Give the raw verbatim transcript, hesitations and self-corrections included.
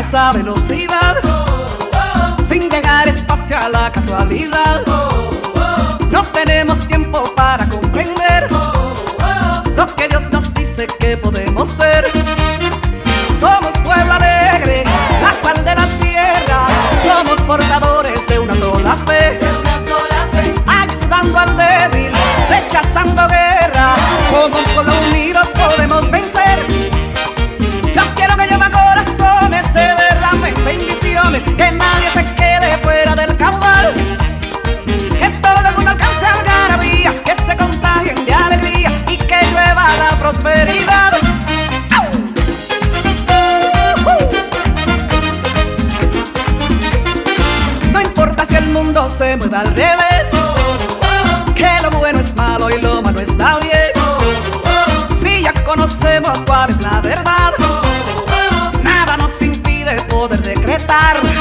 esa velocidad, sin llegar espacio a la casualidad. No tenemos tiempo para comprender lo que Dios nos dice que podemos ser. Somos pueblo alegre, la sal de la tierra. Somos portadores de una sola fe, ayudando al débil, rechazando guerra. Como un pueblo unido podemos vencer. Yo quiero que lleva corazones, se derramen bendiciones, que nadie se quede fuera del caudal, que todo el mundo alcance algarabía, que se contagien de alegría y que llueva la prosperidad. No importa si el mundo se mueve al revés, que lo bueno es malo y lo malo está bien. Si ya conocemos cuál es la verdad, nada nos impide poder decretar